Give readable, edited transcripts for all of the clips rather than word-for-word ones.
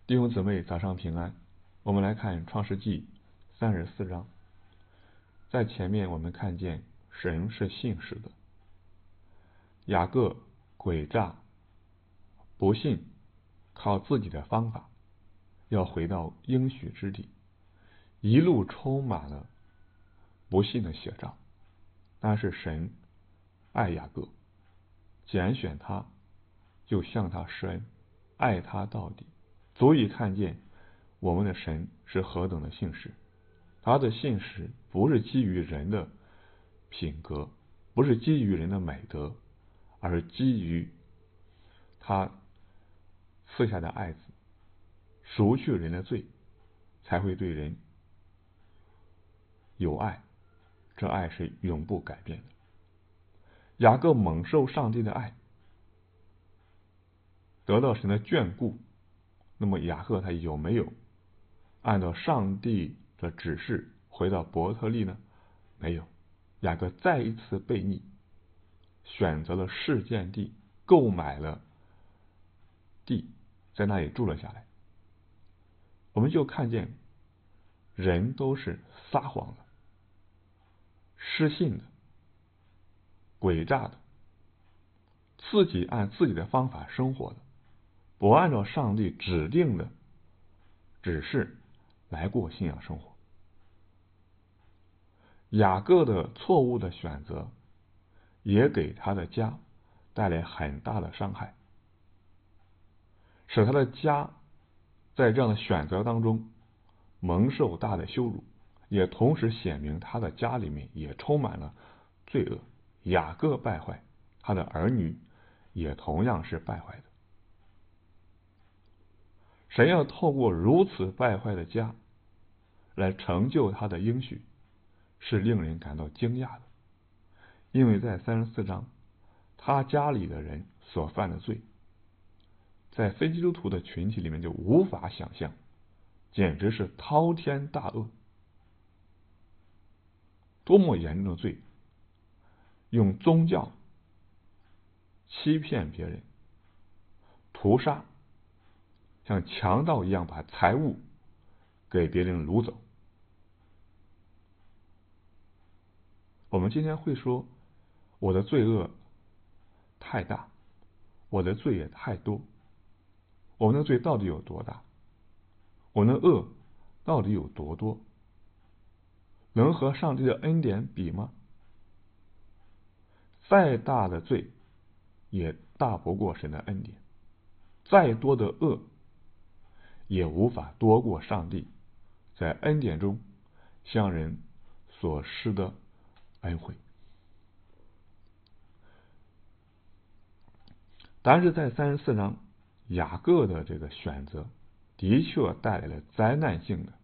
弟兄姊妹，早上平安。我们来看创世纪34章。在前面我们看见神是信实的，雅各诡诈不信，靠自己的方法要回到应许之地，一路充满了不信的写照。但是神爱雅各，拣选他，就向他施恩，爱他到底，足以看见我们的神是何等的信实。他的信实不是基于人的品格，不是基于人的美德，而是基于他赐下的爱子，赎去人的罪，才会对人有爱，这爱是永不改变的。雅各蒙受上帝的爱，得到神的眷顾，那么雅各他有没有按照上帝的指示回到伯特利呢？没有。雅各再一次悖逆，选择了示剑地，购买了地，在那里住了下来。我们就看见人都是撒谎的、失信的、诡诈的，自己按自己的方法生活的，不按照上帝指定的指示来过信仰生活。雅各的错误的选择也给他的家带来很大的伤害，使他的家在这样的选择当中蒙受大的羞辱，也同时显明他的家里面也充满了罪恶。雅各败坏，他的儿女也同样是败坏的。神要透过如此败坏的家来成就他的应许，是令人感到惊讶的。因为在34章，他家里的人所犯的罪，在非基督徒的群体里面就无法想象，简直是滔天大恶。多么严重的罪，用宗教欺骗别人，屠杀，像强盗一样把财物给别人掳走。我们今天会说，我的罪恶太大，我的罪也太多。我们的罪到底有多大？我们的恶到底有多多？能和上帝的恩典比吗？再大的罪也大不过神的恩典，再多的恶也无法多过上帝在恩典中向人所施的恩惠。但是在34章，雅各的这个选择的确带来了灾难性的，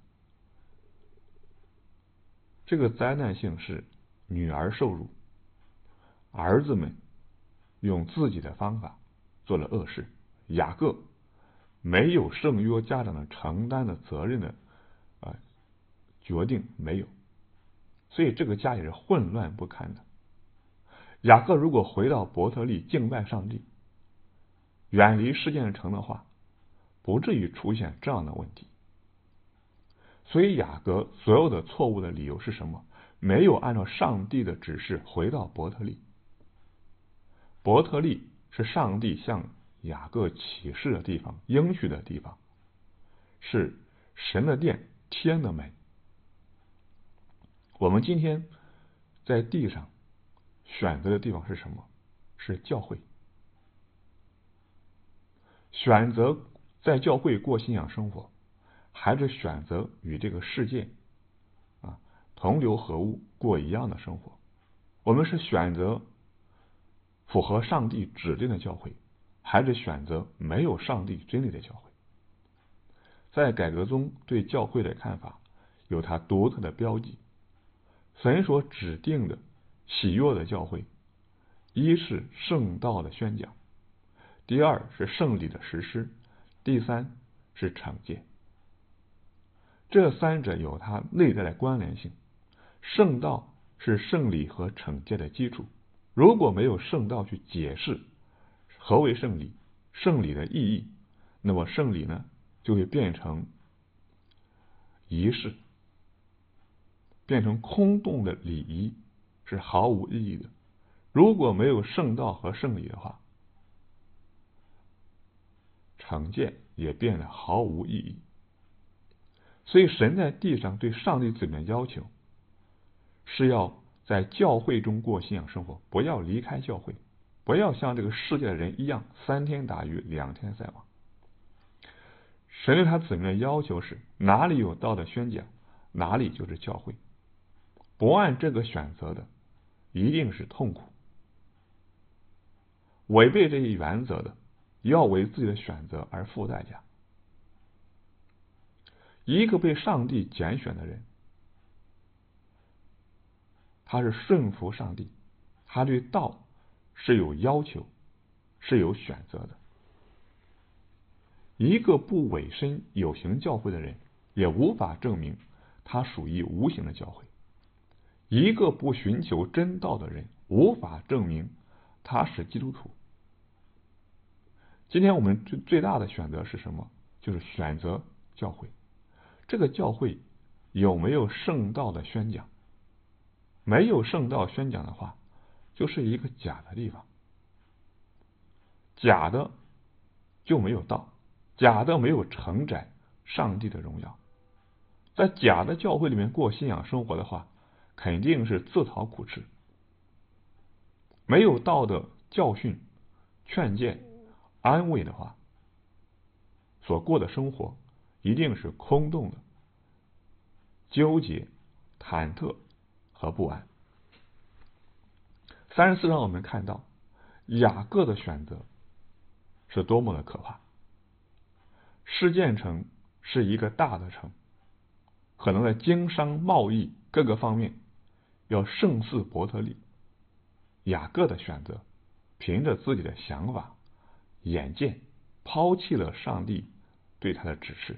这个灾难性是女儿受辱，儿子们用自己的方法做了恶事，雅各没有圣约家长的承担的责任的决定，没有，所以这个家也是混乱不堪的。雅各如果回到伯特利敬拜上帝，远离示剑城的话，不至于出现这样的问题。所以雅各所有的错误的理由是什么？没有按照上帝的指示回到伯特利。伯特利是上帝向雅各启示的地方，应许的地方，是神的殿，天的门。我们今天在地上选择的地方是什么？是教会。选择在教会过信仰生活，还是选择与这个世界同流合污过一样的生活？我们是选择符合上帝指定的教会，还是选择没有上帝真理的教会？在改革中对教会的看法有它独特的标记。神所指定的喜悦的教会，一是圣道的宣讲，第二是圣礼的实施，第三是惩戒。这三者有它内在的关联性。圣道是圣礼和惩戒的基础，如果没有圣道去解释何为圣礼，圣礼的意义，那么圣礼呢就会变成仪式，变成空洞的礼仪，是毫无意义的。如果没有圣道和圣礼的话，惩戒也变得毫无意义。所以神在地上对上帝子民的要求是要在教会中过信仰生活，不要离开教会，不要像这个世界的人一样3天打鱼2天晒网。神对他子民的要求是，哪里有道的宣讲，哪里就是教会。不按这个选择的，一定是痛苦。违背这一原则的，要为自己的选择而付代价。一个被上帝拣选的人，他是顺服上帝，他对道是有要求，是有选择的。一个不委身有形教会的人，也无法证明他属于无形的教会。一个不寻求真道的人，无法证明他是基督徒。今天我们最大的选择是什么？就是选择教会。这个教会有没有圣道的宣讲？没有圣道宣讲的话，就是一个假的地方。假的就没有道，假的没有承载上帝的荣耀。在假的教会里面过信仰生活的话，肯定是自讨苦吃。没有道的教训、劝诫、安慰的话，所过的生活一定是空洞的、纠结、忐忑和不安。34章我们看到雅各的选择是多么的可怕。示剑城是一个大的城，可能在经商、贸易各个方面要胜似伯特利。雅各的选择，凭着自己的想法、眼见，抛弃了上帝对他的指示。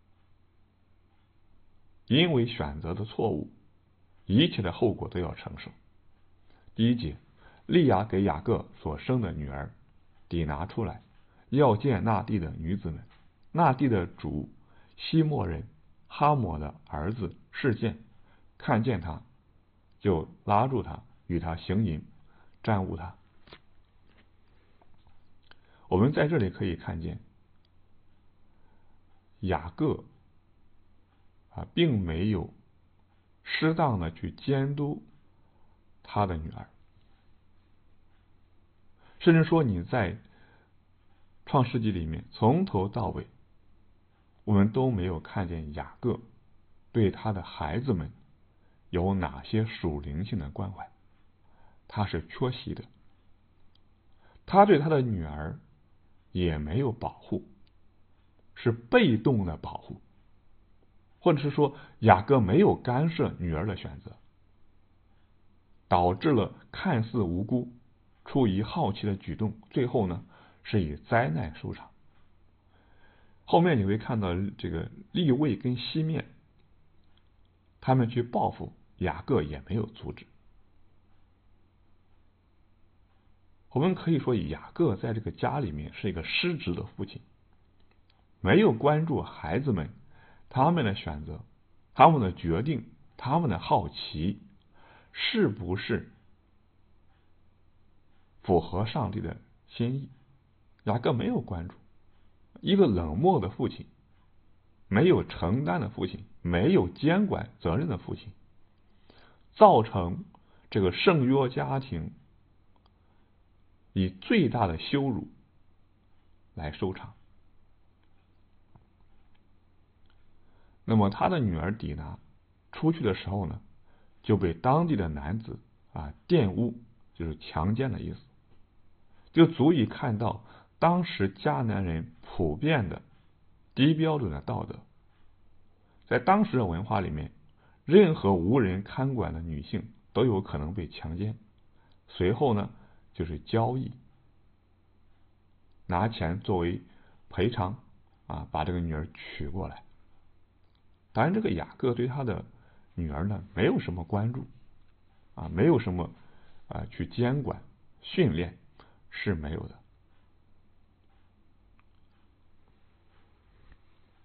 因为选择的错误，一切的后果都要承受。第1节，利亚给雅各所生的女儿底拿出来，要见那地的女子们。那地的主西莫人哈抹的儿子示剑，看见他，就拉住他，与他行淫，沾污他。我们在这里可以看见，雅各并没有适当的去监督他的女儿，甚至说你在创世纪里面从头到尾，我们都没有看见雅各对他的孩子们有哪些属灵性的关怀，他是缺席的。他对他的女儿也没有保护，是被动的保护，或者是说雅各没有干涉女儿的选择，导致了看似无辜、出于好奇的举动，最后呢是以灾难收场。后面你会看到这个利未跟西面，他们去报复雅各也没有阻止。我们可以说雅各在这个家里面是一个失职的父亲，没有关注孩子们他们的选择、他们的决定、他们的好奇是不是符合上帝的心意。雅各没有关注，一个冷漠的父亲，没有承担的父亲，没有监管责任的父亲，造成这个圣约家庭以最大的羞辱来收场。那么他的女儿底拿出去的时候呢，就被当地的男子玷污，就是强奸的意思，就足以看到当时迦南人普遍的低标准的道德。在当时的文化里面，任何无人看管的女性都有可能被强奸，随后呢就是交易，拿钱作为赔偿把这个女儿娶过来。当然这个雅各对他的女儿呢没有什么关注没有什么去监管训练，是没有的。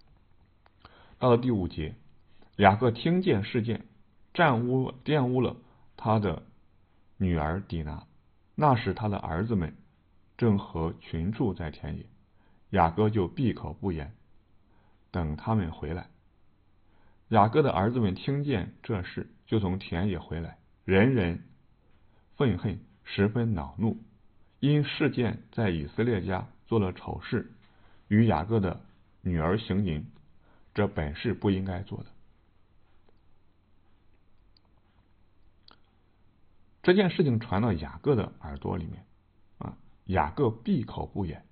到了第5节，雅各听见事件，玷污了他的女儿底拿。那时他的儿子们正和群畜在田野，雅各就闭口不言，等他们回来。雅各的儿子们听见这事，就从田野回来，人人愤恨，十分恼怒，因事件在以色列家做了丑事，与雅各的女儿行淫，这本是不应该做的。这件事情传到雅各的耳朵里面，雅各闭口不言。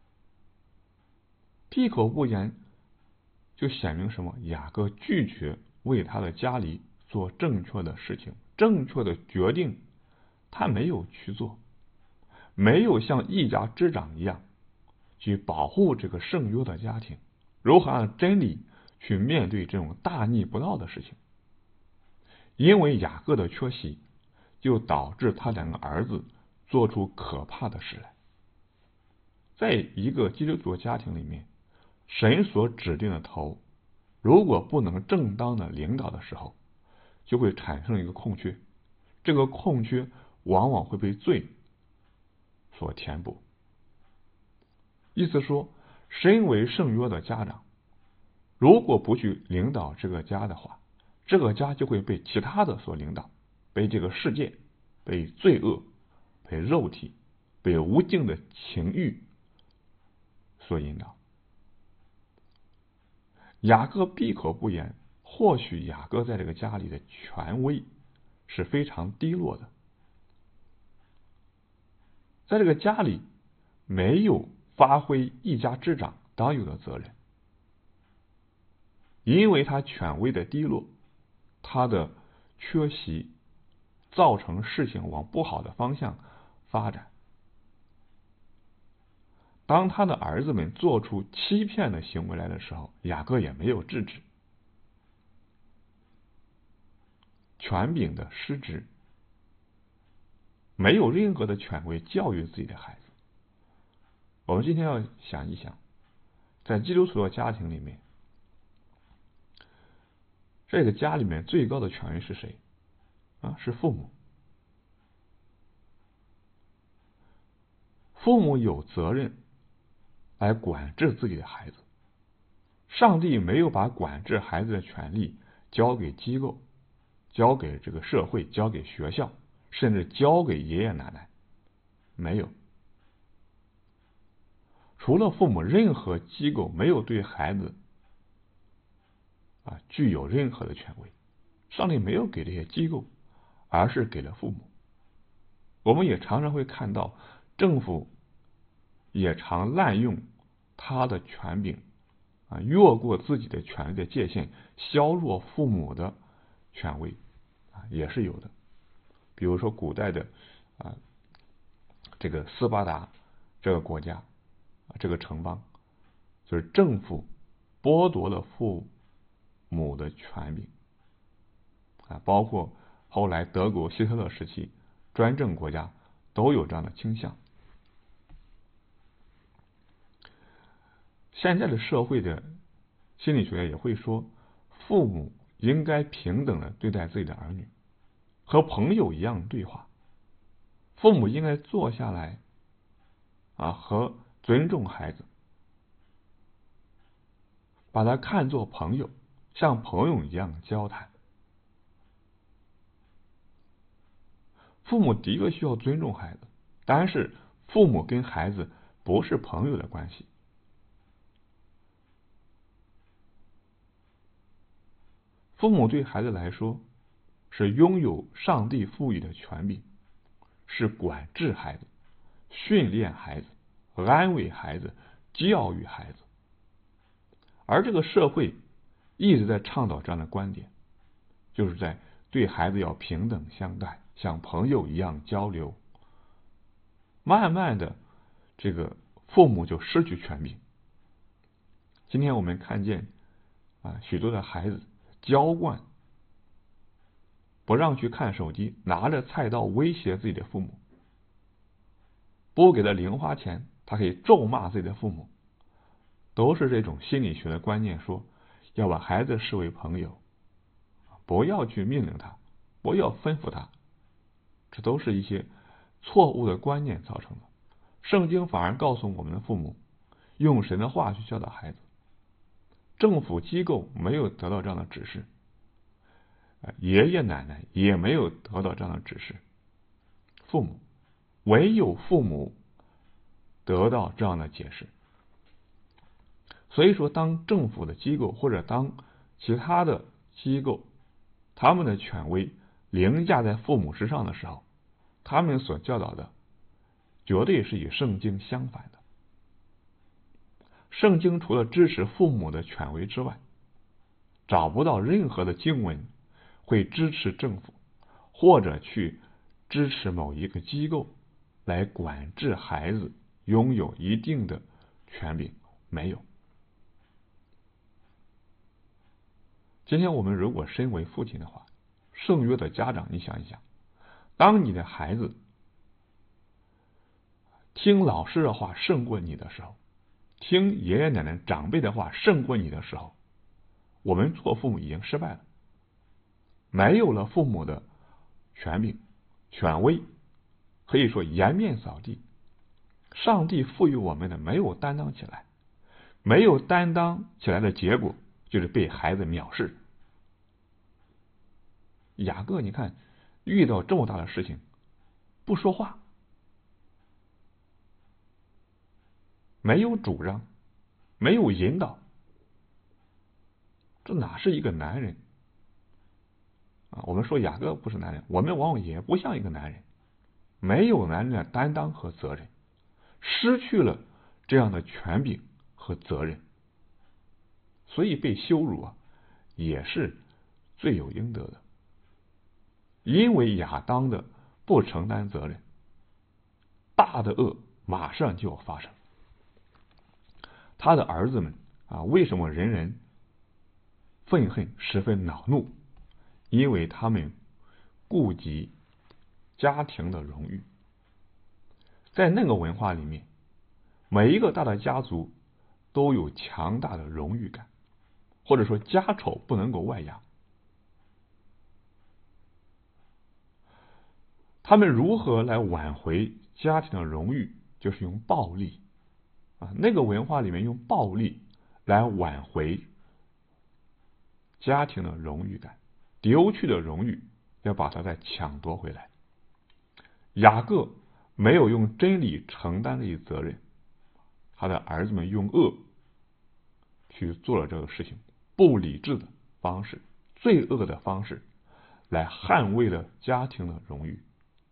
闭口不言就显明什么？雅各拒绝为他的家里做正确的事情，正确的决定他没有去做，没有像一家之长一样去保护这个圣约的家庭，如何按真理去面对这种大逆不道的事情。因为雅各的缺席，就导致他2个儿子做出可怕的事来。在一个基督徒家庭里面，神所指定的头如果不能正当的领导的时候，就会产生一个空缺，这个空缺往往会被罪所填补。意思说，身为圣约的家长，如果不去领导这个家的话，这个家就会被其他的所领导，被这个世界，被罪恶，被肉体，被无尽的情欲所引导。雅各闭口不言，或许雅各在这个家里的权威是非常低落的，在这个家里没有发挥一家之长当有的责任，因为他权威的低落，他的缺席造成事情往不好的方向发展。当他的儿子们做出欺骗的行为来的时候，雅各也没有制止。权柄的失职，没有任何的权威教育自己的孩子。我们今天要想一想，在基督徒的家庭里面，这个家里面最高的权威是谁？是父母。父母有责任来管制自己的孩子。上帝没有把管制孩子的权利交给机构，交给这个社会，交给学校，甚至交给爷爷奶奶，没有。除了父母，任何机构没有对孩子具有任何的权威。上帝没有给这些机构，而是给了父母。我们也常常会看到政府也常滥用他的权柄，越过自己的权利的界限，削弱父母的权威，也是有的。比如说古代的这个斯巴达这个国家，这个城邦，就是政府剥夺了父母的权柄，包括后来德国希特勒时期专政国家都有这样的倾向。现在的社会的心理学也会说，父母应该平等的对待自己的儿女，和朋友一样对话。父母应该坐下来和尊重孩子，把他看作朋友，像朋友一样交谈。父母的确需要尊重孩子，但是父母跟孩子不是朋友的关系。父母对孩子来说是拥有上帝赋予的权柄，是管制孩子、训练孩子、安慰孩子、教育孩子。而这个社会一直在倡导这样的观点，就是在对孩子要平等相待，像朋友一样交流。慢慢的，这个父母就失去权柄。今天我们看见许多的孩子娇惯，不让去看手机，拿着菜刀威胁自己的父母，不给他零花钱，他可以咒骂自己的父母，都是这种心理学的观念，说要把孩子视为朋友，不要去命令他，不要吩咐他，这都是一些错误的观念造成的。圣经反而告诉我们的父母，用神的话去教导孩子。政府机构没有得到这样的指示，爷爷奶奶也没有得到这样的指示，唯有父母得到这样的解释。所以说，当政府的机构或者当其他的机构，他们的权威凌驾在父母之上的时候，他们所教导的绝对是与圣经相反的。圣经除了支持父母的权威之外，找不到任何的经文会支持政府或者去支持某一个机构来管制孩子拥有一定的权柄，没有。今天我们如果身为父亲的话，圣约的家长，你想一想，当你的孩子听老师的话胜过你的时候，听爷爷奶奶长辈的话胜过你的时候，我们做父母已经失败了，没有了父母的权柄权威，可以说颜面扫地。上帝赋予我们的没有担当起来，没有担当起来的结果就是被孩子藐视。雅各你看遇到这么大的事情不说话，没有主张，没有引导，这哪是一个男人啊？我们说雅各不是男人，我们往往也不像一个男人，没有男人的担当和责任，失去了这样的权柄和责任，所以被羞辱也是罪有应得的。因为亚当的不承担责任，大的恶马上就要发生。他的儿子们为什么人人愤恨，十分恼怒？因为他们顾及家庭的荣誉。在那个文化里面，每一个大的家族都有强大的荣誉感，或者说家丑不能够外扬。他们如何来挽回家庭的荣誉？就是用暴力那个文化里面用暴力来挽回家庭的荣誉感，丢去的荣誉要把它再抢夺回来。雅各没有用真理承担这一责任，他的儿子们用恶去做了这个事情，不理智的方式，罪恶的方式来捍卫了家庭的荣誉。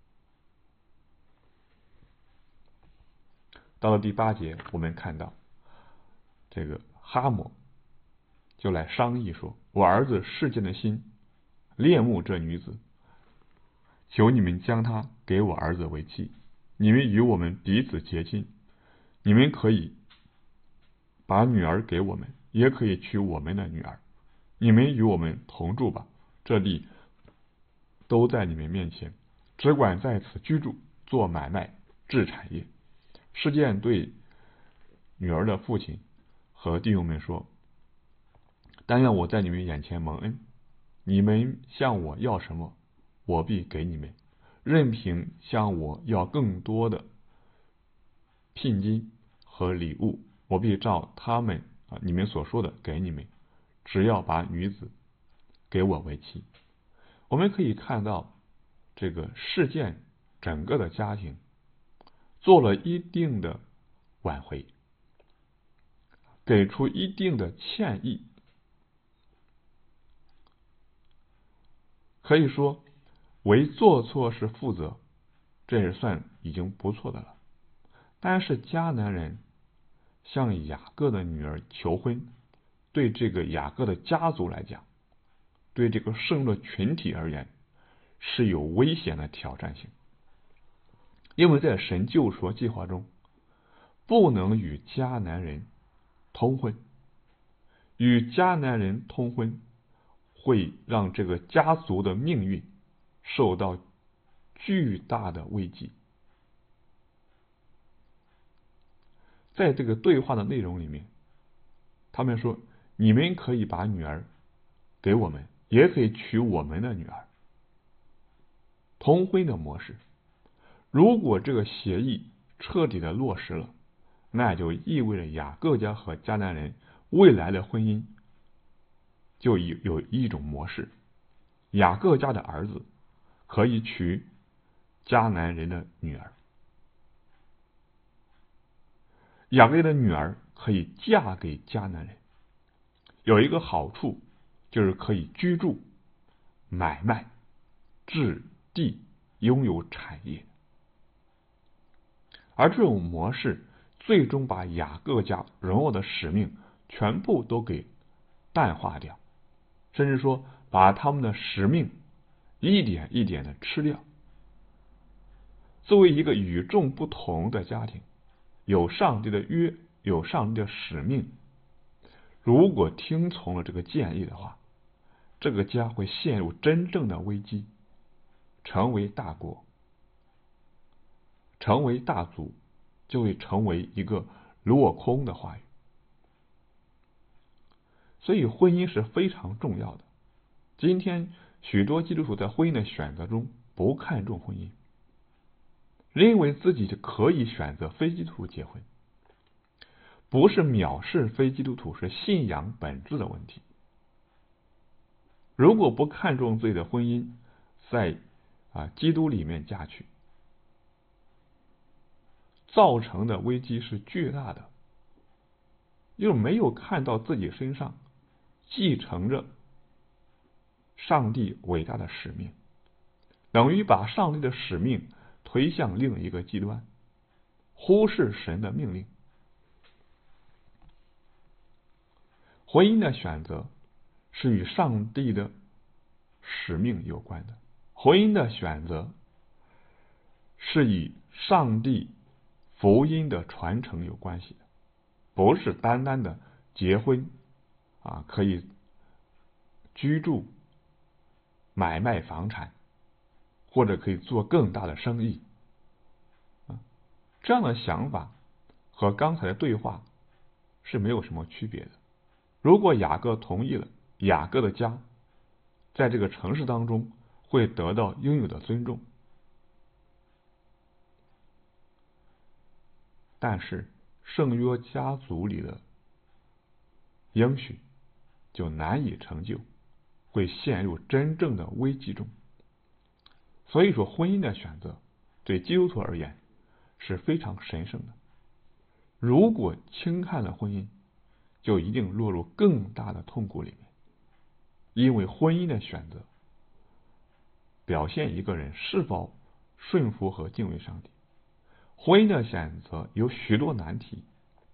到了第8节，我们看到这个哈摩就来商议说，我儿子世间的心恋慕这女子，求你们将她给我儿子为妻，你们与我们彼此结亲，你们可以把女儿给我们，也可以娶我们的女儿，你们与我们同住吧，这地都在你们面前，只管在此居住，做买卖，置产业。事件对女儿的父亲和弟兄们说，但愿我在你们眼前蒙恩，你们向我要什么，我必给你们，任凭向我要更多的聘金和礼物，我必照他们你们所说的给你们，只要把女子给我为妻。我们可以看到这个事件整个的家庭做了一定的挽回，给出一定的歉意，可以说为做错事负责，这也算已经不错的了。但是迦南人向雅各的女儿求婚，对这个雅各的家族来讲，对这个圣乐群体而言是有危险的挑战性。因为在神救赎计划中，不能与迦南人通婚，与迦南人通婚会让这个家族的命运受到巨大的危机。在这个对话的内容里面，他们说你们可以把女儿给我们，也可以娶我们的女儿。通婚的模式，如果这个协议彻底的落实了，那就意味着雅各家和迦南人未来的婚姻就有一种模式，雅各家的儿子可以娶迦南人的女儿，雅各的女儿可以嫁给迦南人。有一个好处，就是可以居住、买卖、置地、拥有产业。而这种模式最终把雅各家荣耀的使命全部都给淡化掉，甚至说把他们的使命一点一点的吃掉。作为一个与众不同的家庭，有上帝的约，有上帝的使命，如果听从了这个建议的话，这个家会陷入真正的危机，成为大国，成为大族，就会成为一个落空的话语。所以婚姻是非常重要的。今天许多基督徒在婚姻的选择中不看重婚姻，认为自己就可以选择非基督徒结婚。不是藐视非基督徒，是信仰本质的问题。如果不看重自己的婚姻，在基督里面嫁娶，造成的危机是巨大的，又没有看到自己身上继承着上帝伟大的使命，等于把上帝的使命推向另一个极端，忽视神的命令。婚姻的选择是与上帝的使命有关的，婚姻的选择是与上帝福音的传承有关系的，不是单单的结婚可以居住、买卖房产，或者可以做更大的生意。这样的想法和刚才的对话是没有什么区别的。如果雅各同意了，雅各的家在这个城市当中会得到应有的尊重，但是圣约家族里的应许就难以成就，会陷入真正的危机中。所以说，婚姻的选择对基督徒而言是非常神圣的。如果轻看了婚姻，就一定落入更大的痛苦里面。因为婚姻的选择表现一个人是否顺服和敬畏上帝。婚姻的选择有许多难题，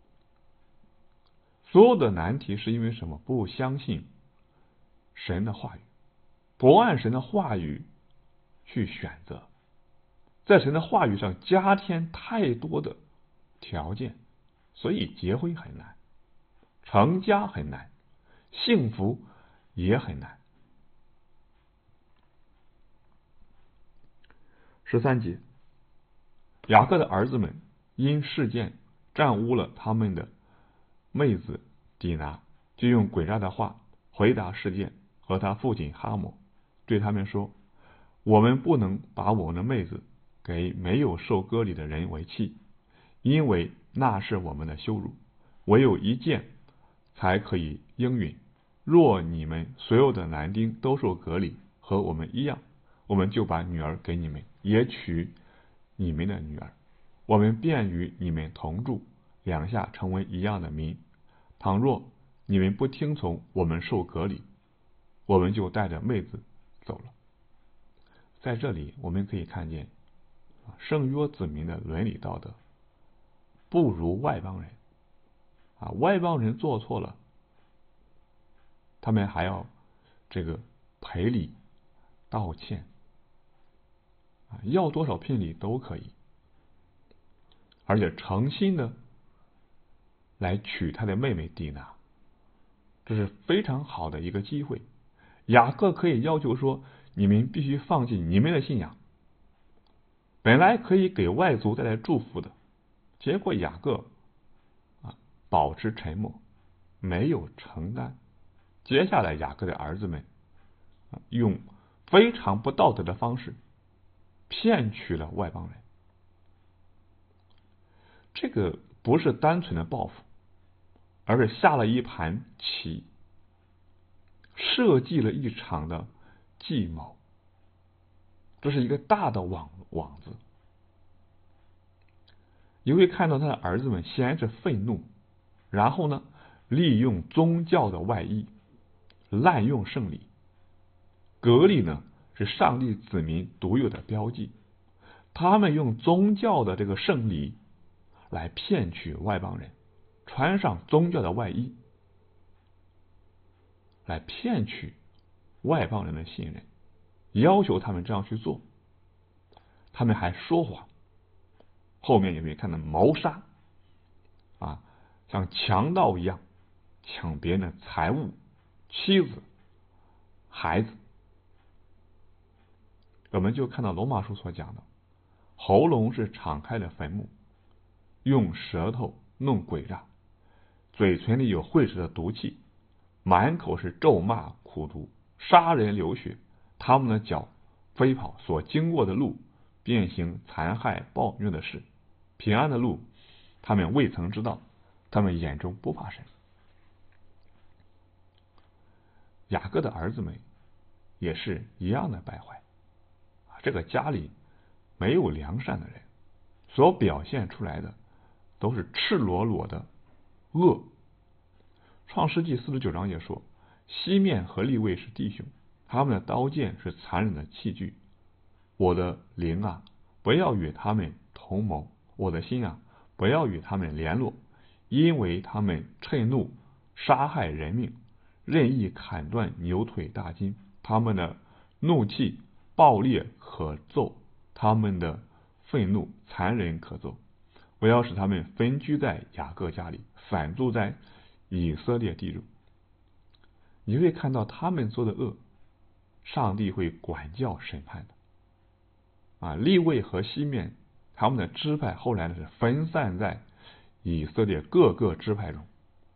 所有的难题是因为什么？不相信神的话语，不按神的话语去选择，在神的话语上加添太多的条件，所以结婚很难，成家很难，幸福也很难。13节，雅各的儿子们因事件玷污了他们的妹子底拿，就用诡诈的话回答事件和他父亲哈姆，对他们说：我们不能把我们的妹子给没有受割礼的人为妻，因为那是我们的羞辱，唯有一件才可以应允。若你们所有的男丁都受割礼，和我们一样，我们就把女儿给你们，也娶你们的女儿，我们便与你们同住，两下成为一样的民。倘若你们不听从我们受割礼，我们就带着妹子走了。在这里我们可以看见圣约子民的伦理道德不如外邦人。外邦人做错了，他们还要赔礼道歉，要多少聘礼都可以，而且诚心的来娶他的妹妹底拿，这是非常好的一个机会。雅各可以要求说，你们必须放弃你们的信仰，本来可以给外族带来祝福的，结果雅各保持沉默， 没有承担。接下来雅各的儿子们用非常不道德的方式骗取了外邦人。这个不是单纯的报复，而是下了一盘棋，设计了一场的计谋。这是一个大的网子。你会看到他的儿子们先是愤怒，然后呢，利用宗教的外衣，滥用圣礼。割礼呢，是上帝子民独有的标记，他们用宗教的这个圣礼来骗取外邦人，穿上宗教的外衣，来骗取外邦人的信任，要求他们这样去做。他们还说谎，后面有没有看到谋杀像强盗一样抢别人的财物、妻子、孩子。我们就看到罗马书所讲的，喉咙是敞开的坟墓，用舌头弄诡诈，嘴唇里有会使的毒气，满口是咒骂苦毒，杀人流血。他们的脚飞跑，所经过的路便行残害暴虐的事，平安的路他们未曾知道，他们眼中不怕神。雅各的儿子们也是一样的败坏。这个家里没有良善的人，所表现出来的都是赤裸裸的恶。创世纪49章也说，西面和利未是弟兄，他们的刀剑是残忍的器具。我的灵啊，不要与他们同谋；我的心啊，不要与他们联络，因为他们趁怒杀害人命，任意砍断牛腿大筋。他们的怒气暴烈可奏，他们的愤怒残忍可奏。我要使他们分居在雅各家里，散住在以色列地中。你会看到他们做的恶，上帝会管教审判的。利未和西面他们的支派后来是分散在以色列各个支派中。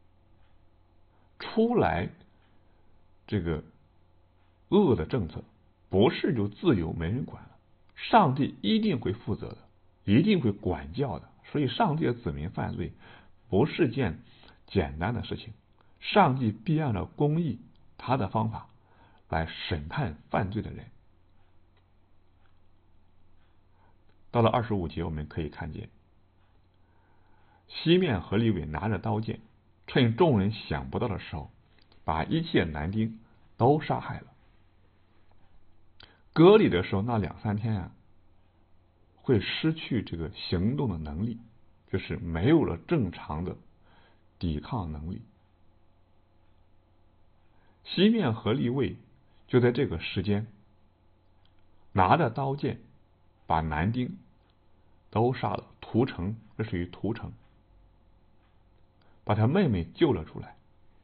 出来这个恶的政策，不是就自由没人管了，上帝一定会负责的，一定会管教的。所以上帝的子民犯罪不是件简单的事情，上帝必按照公义他的方法来审判犯罪的人。到了25节，我们可以看见西面和利未拿着刀剑，趁众人想不到的时候，把一切男丁都杀害了。割礼的时候那2-3天会失去这个行动的能力，就是没有了正常的抵抗能力。西面和利未就在这个时间拿着刀剑把男丁都杀了，屠城，这属于屠城，把他妹妹救了出来。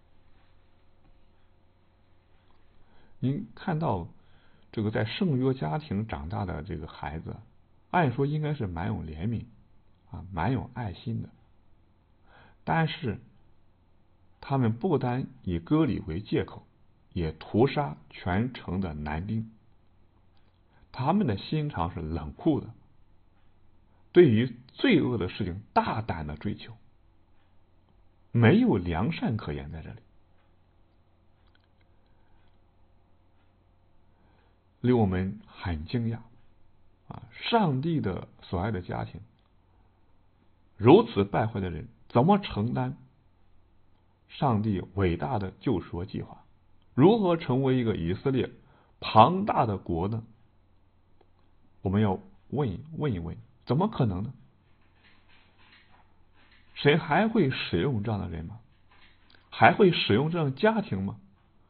您看到这个在圣约家庭长大的这个孩子，按说应该是蛮有怜悯蛮有爱心的，但是他们不单以割礼为借口，也屠杀全城的男丁。他们的心肠是冷酷的，对于罪恶的事情大胆的追求，没有良善可言在这里，令我们很惊讶上帝的所爱的家庭，如此败坏的人怎么承担上帝伟大的救赎计划？如何成为一个以色列庞大的国呢？我们要问一问，怎么可能呢？神还会使用这样的人吗？还会使用这样的家庭吗？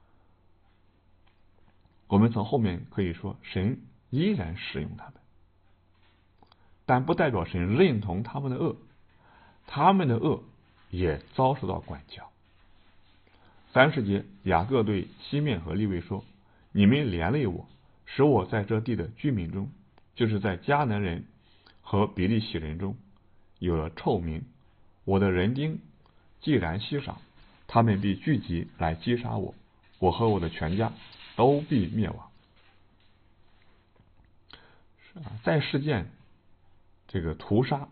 我们从后面可以说，神依然使用他们，但不代表神认同他们的恶，他们的恶也遭受到管教。30节，雅各对西面和利未说：你们连累我，使我在这地的居民中，就是在迦南人和比利洗人中有了臭名。我的人丁既然稀少， 他们必聚集来击杀我，我和我的全家都必灭亡。在世间，这个屠杀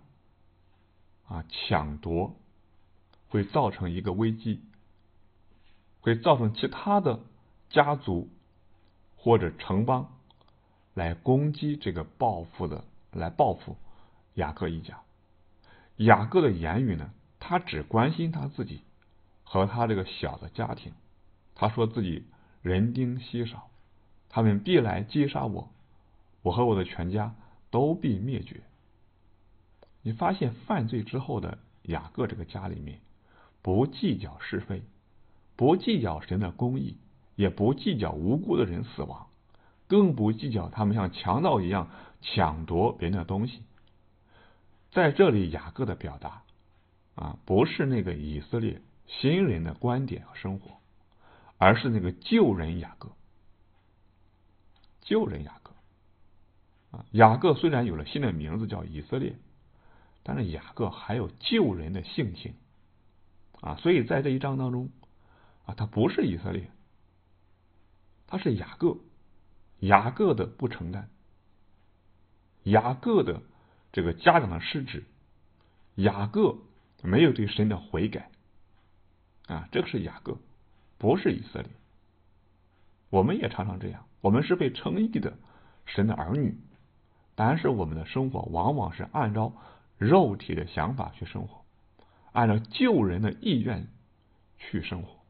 抢夺会造成一个危机，会造成其他的家族或者城邦来攻击这个来报复雅各一家。雅各的言语呢，他只关心他自己和他这个小的家庭。他说自己人丁稀少，他们必来击杀我，我和我的全家都必灭绝。你发现犯罪之后的雅各这个家里面，不计较是非，不计较神的公义，也不计较无辜的人死亡，更不计较他们像强盗一样抢夺别人的东西。在这里雅各的表达不是那个以色列新人的观点和生活，而是那个旧人雅各。旧人雅各雅各虽然有了新的名字叫以色列，但是雅各还有旧人的性情所以在这一章当中他不是以色列，他是雅各。雅各的不承担，雅各的这个家长的失职，雅各没有对神的悔改这个是雅各，不是以色列。我们也常常这样，我们是被称义的神的儿女，但是我们的生活往往是按照肉体的想法去生活，按照旧人的意愿去生活。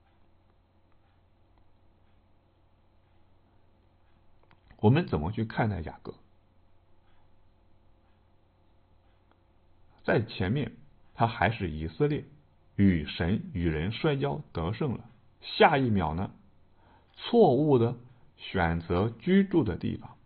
我们怎么去看待雅各？在前面他还是以色列，与神与人摔跤得胜了，下一秒呢，错误的选择居住的地方，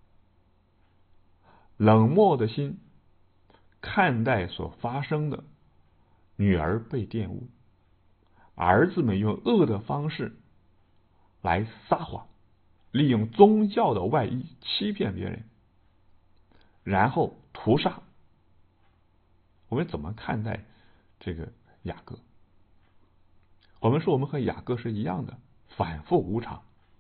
冷漠的心看待所发生的，女儿被玷污，儿子们用恶的方式来撒谎，利用宗教的外衣欺骗别人，然后屠杀。我们怎么看待这个雅各？我们说我们和雅各是一样的，反复无常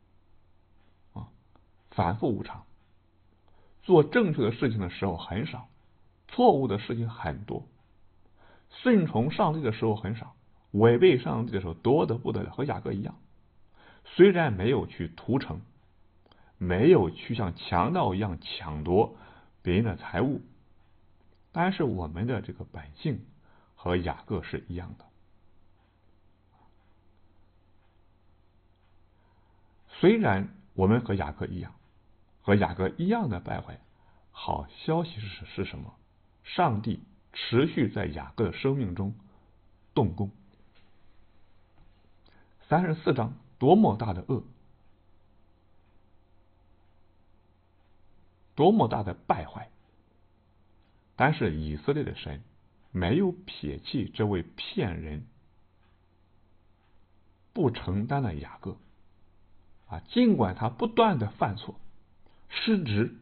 反复无常。做正确的事情的时候很少，错误的事情很多，顺从上帝的时候很少，违背上帝的时候多得不得了。和雅各一样，虽然没有去屠城，没有去像强盗一样抢夺别人的财物，但是我们的这个本性和雅各是一样的。虽然我们和雅各一样，和雅各一样的败坏，好消息是什么？上帝持续在雅各的生命中动工。34章多么大的恶，多么大的败坏，但是以色列的神没有撇弃这位骗人不承担的雅各尽管他不断的犯错失职，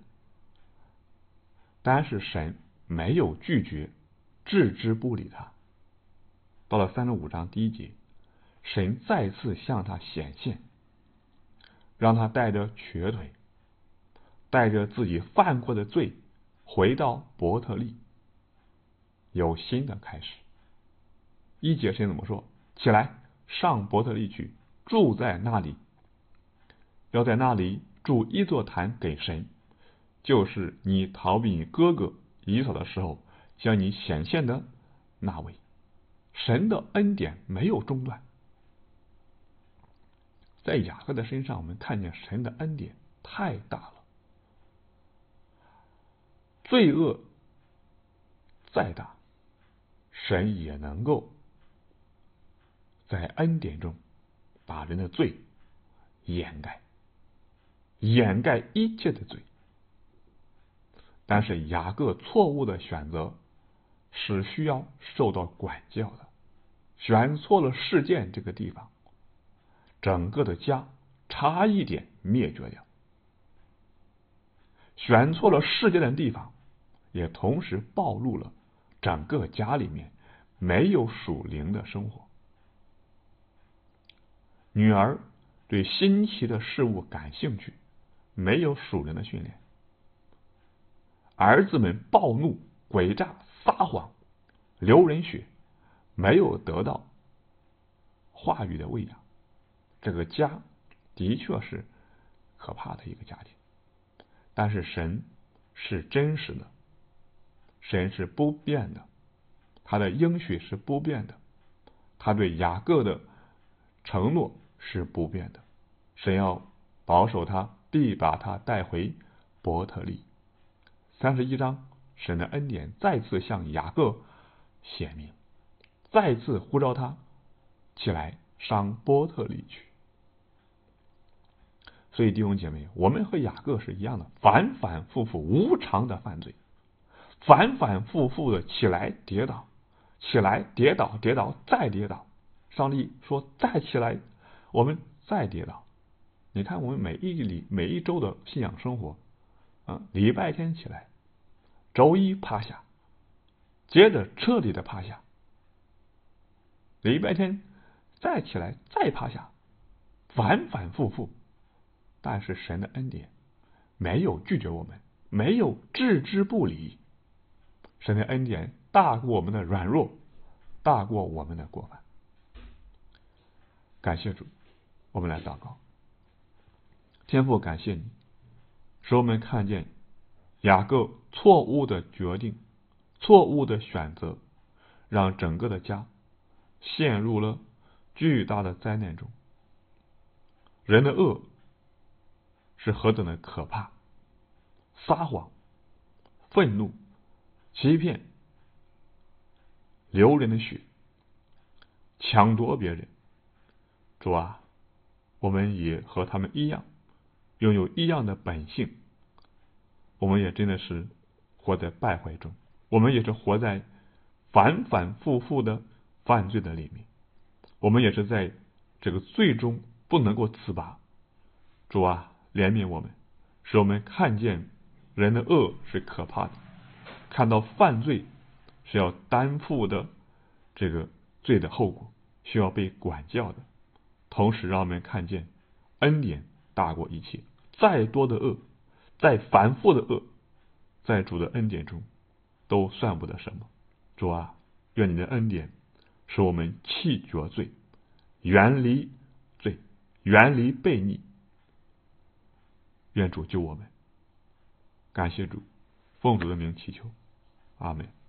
但是神没有拒绝，置之不理他。到了35章第1节，神再次向他显现，让他带着瘸腿，带着自己犯过的罪回到伯特利，有新的开始。1节神怎么说？起来，上伯特利去，住在那里，要在那里筑一座坛给神，就是你逃避你哥哥以扫的时候向你显现的那位。神的恩典没有中断。在雅各的身上，我们看见神的恩典太大了。罪恶再大，神也能够在恩典中把人的罪掩盖一切的罪。但是雅各错误的选择是需要受到管教的，选错了事件这个地方，整个的家差一点灭绝掉。选错了事件的地方，也同时暴露了整个家里面没有属灵的生活。 女儿对新奇的事物感兴趣，没有属灵的训练。儿子们暴怒、诡诈、撒谎、流人血，没有得到话语的喂养。这个家的确是可怕的一个家庭。但是神是真实的，神是不变的，他的应许是不变的，他对雅各的承诺是不变的。神要保守他，必把他带回伯特利。31章，神的恩典再次向雅各显明，再次呼召他起来上伯特利去。所以弟兄姐妹，我们和雅各是一样的，反反复复无常的犯罪，反反复复的起来跌倒，起来跌倒，跌倒再跌倒。上帝说再起来，我们再跌倒。你看我们每一周的信仰生活，礼拜天起来，周一趴下，接着彻底的趴下，礼拜天再起来再趴下，反反复复。但是神的恩典没有拒绝我们，没有置之不理。神的恩典大过我们的软弱，大过我们的过犯。感谢主，我们来祷告。天父，感谢你，使我们看见雅各错误的决定、错误的选择，让整个的家陷入了巨大的灾难中。人的恶是何等的可怕！撒谎、愤怒、欺骗、流人的血、抢夺别人。主啊，我们也和他们一样，拥有一样的本性。我们也真的是活在败坏中，我们也是活在反反复复的犯罪的里面，我们也是在这个罪中不能够自拔。主啊，怜悯我们，使我们看见人的恶是可怕的，看到犯罪是要担负的这个罪的后果，需要被管教的。同时让我们看见恩典大过一切，再多的恶，再反复的恶，在主的恩典中都算不得什么。主啊，愿你的恩典使我们弃绝罪，远离罪，远离悖逆。愿主救我们。感谢主，奉主的名祈求，阿们。